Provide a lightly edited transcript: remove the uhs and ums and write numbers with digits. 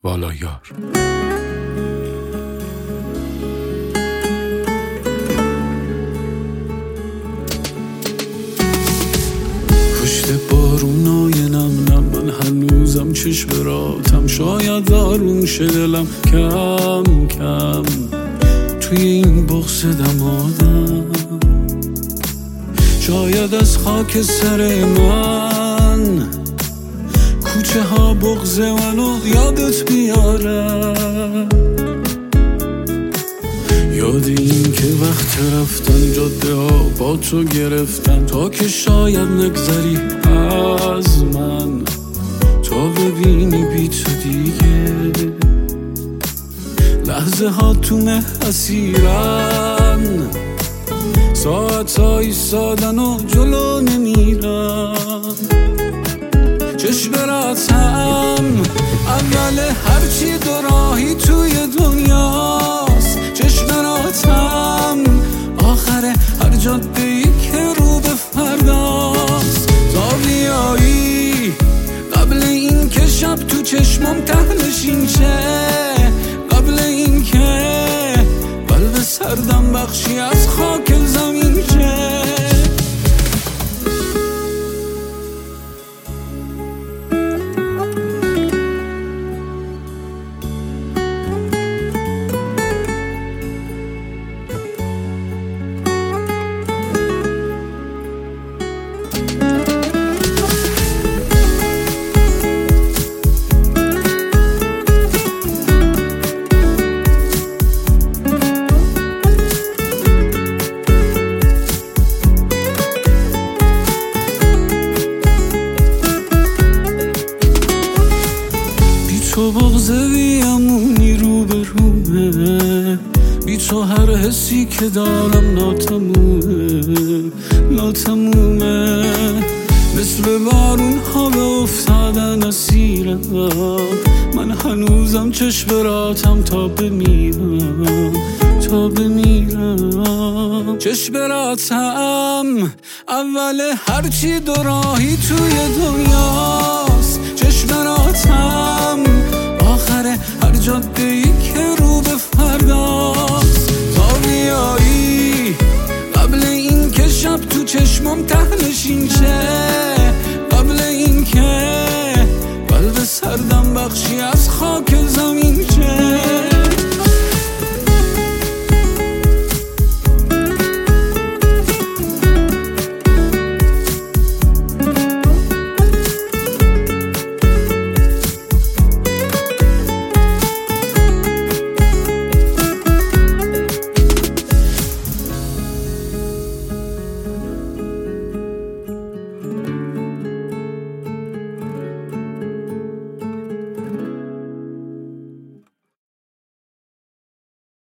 والایار. پشت بارونای نم نم من هنوزم چشم راتم، شاید آروم شه دلم کم کم توی این بغض دمادم. شاید از خاک سر من کوچه ها بغض منو یادت بیارم، یاد این که وقت رفتن جاده ها با تو گرفتن، تا که شاید نگذری از من، تا ببینی بی تو دیگه لحظه ها تو مه اسیرن، ساعت ها ایستادن و جلو نمیرن. چشم راتم اول هرچی دو راهی توی دنیاست، چشم راتم آخر هر جاده ای که رو به فرداست. تا بیایی قبل این که شب تو چشمم تهنشین شه، قبل این که قلب سردم بخشی از خاک زمین شه. تو بغض بیامونی رو به رومه، بی تو هر حسی که دارم ناتمومه، مثل بارون ها به افتادن اسیرم. من هنوزم چشم راتم تا بمیرم چشم راتم اول هرچی دو راهی توی دنیاست، چشم راتم آخر هر جاده ای که رو به فرداست. تا بیایی قبل این که شب تو چشمم تهنشین شه، قبل این که قلب سردم بخشی از خاک زمین شه.